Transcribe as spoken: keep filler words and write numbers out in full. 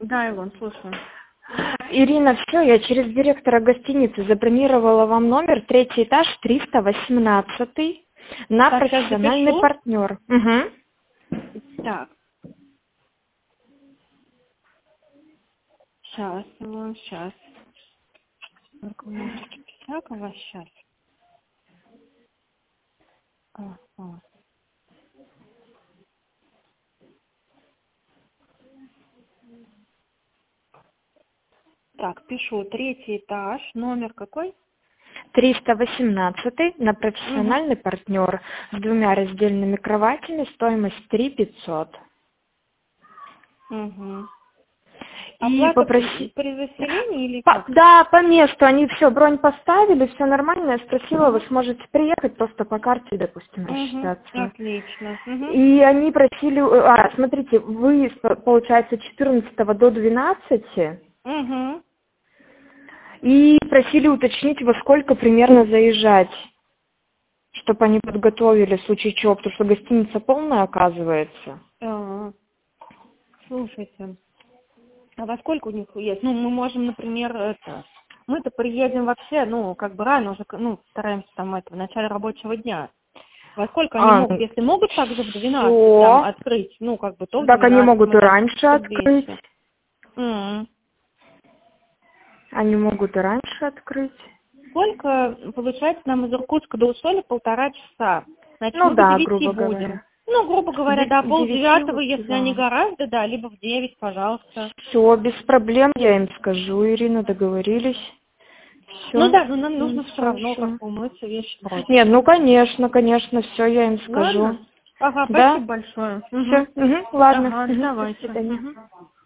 Да, Илон, слушаю. Ирина, все, я через директора гостиницы забронировала вам номер, третий этаж, триста восемнадцатый, на Так, сейчас профессиональный запишу. партнер. Угу. Так. Сейчас, Илон, сейчас. Только немножечко всякого сейчас. Ага. Так, пишу. Третий этаж. Номер какой? триста восемнадцатый, на Угу. профессиональный партнер, с двумя раздельными кроватями, стоимость три пятьсот. Угу. И Оплата попроси... при заселении или По- как? Да, по месту, они все, бронь поставили, все нормально, я спросила, вы Угу. сможете приехать просто по карте, допустим, Угу. рассчитаться. Отлично. Угу. И они просили, а, смотрите, вы, получается, четырнадцатого до двенадцати, Угу. и просили уточнить, во сколько примерно заезжать, чтобы они подготовили в случае чего, потому что гостиница полная оказывается. А, слушайте, а во сколько у них есть? Ну, мы можем, например, это... Мы-то приедем вообще, ну, как бы рано уже, ну, стараемся там это, в начале рабочего дня. Во сколько они А, могут, если могут также в двенадцать там все. открыть, ну, как бы то в Так они двенадцать могут мы и там раньше часов открыть. двести. М. Они могут и раньше открыть. Сколько, получается, нам из Иркутска до Усоли полтора часа. Значит, Ну мы до да, девяти грубо будем. говоря. Ну, грубо говоря, Де- до Девяти полдевятого, лучше, если они да. гораздо, да, либо в девять, пожалуйста. Все, без проблем, я им скажу, Ирина, договорились. Ну Все. да, но нам нужно все равно как бы умыться, вещи бросить. Нет, ну конечно, конечно, все, я им скажу. Ладно? Ага, Да? спасибо большое. Все, Угу. угу, ладно. Ага, Угу, до давайте. свидания. Угу.